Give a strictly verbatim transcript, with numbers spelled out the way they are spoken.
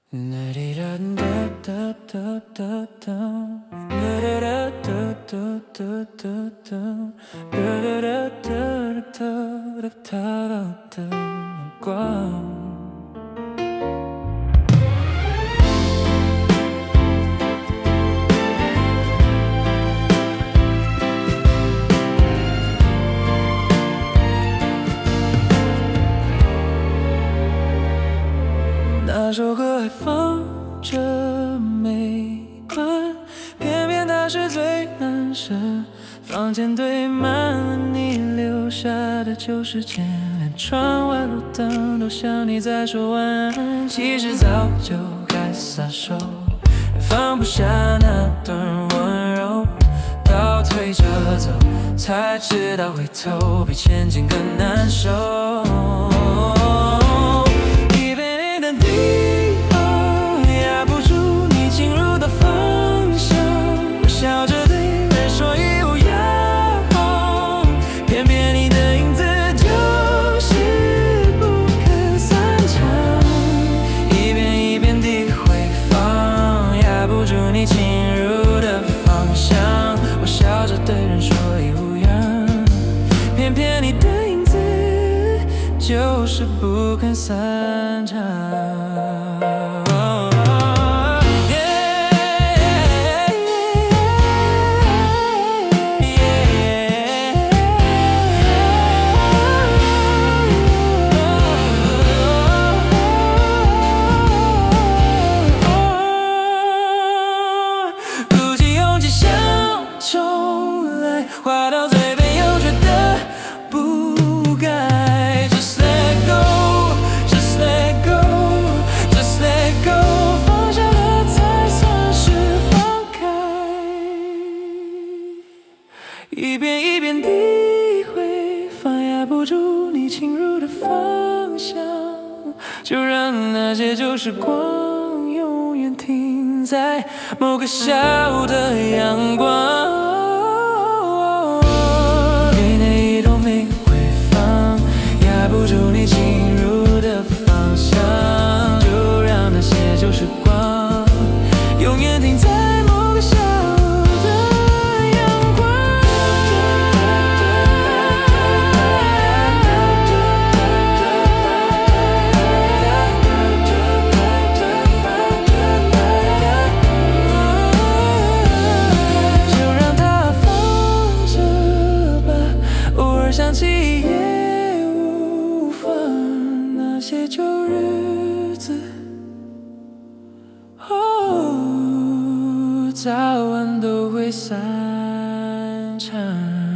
那首歌还放着没关，偏偏它是最难舍。房间堆满了你留下的旧时间，连窗外路灯都向你在说晚安。其实早就该撒手，也放不下那段温柔，倒退着走，才知道回头比前进更难受。一遍一遍地压不住你进入的方向，我笑着对人说一无恙，偏偏你的影子就是不肯散场。一遍一遍地回放，压不住你进入的方向，我笑着对人说一无恙，偏偏你的影子就是不肯散场。话到嘴边又觉得不该 Just let go, just let go, just let go， 放下了才算是放开。一遍一遍地回放，压不住你侵入的方向，就让那些旧时光永远停在某个下午的阳光。压不住你进入的方向，就让那些旧时光永远停在某个下午的阳光。就让它放着吧，偶尔想起那些旧日子，哦，早晚都会散场。